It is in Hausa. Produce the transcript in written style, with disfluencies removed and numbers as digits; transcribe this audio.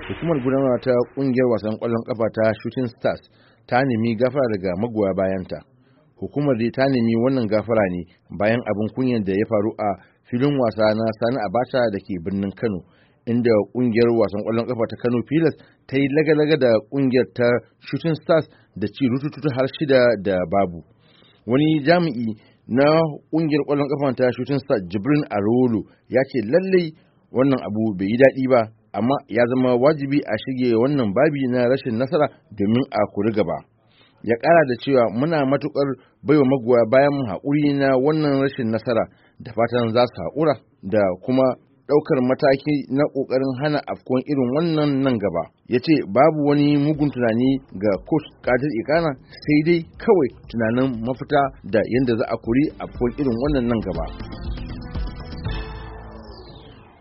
Hukumar gudanarwa ta kungiyar wasan kwallon kafa ta Shooting Stars ta nemi gafara daga magoya bayanta. Hukumar dai ta nemi wannan gafara ne bayan abin kunyar da ya faru a filin wasa na Sani Abacha da ke birnin Kano, inda kungiyar wasan kwallon kafa ta Kano Pilas ta yi lagalaga da kungiyar ta Shooting Stars da ci rututu har 6-0. Wani jami'i na kungiyar kwallon kafa ta Shooting Stars, Jibrin Arolo, ya ce lallai wannan abu bai yi daɗi ba, amma ya zama wajibi a shige wannan babi na rashin nasara domin a kuri gaba. Ya ƙara da cewa muna matukar baiwa magoya bayan mu haƙuri na wannan rashin nasara, da fatan za su haƙura da kuma ɗaukar mataki na ƙoƙarin hana afkuwan irin wannan nan gaba. Ya ce babu wani mugun tunani ga coach Kadir Ikana, sai dai kawai tunanin mafita da yadda za a kuri afkuwan irin wannan nan gaba.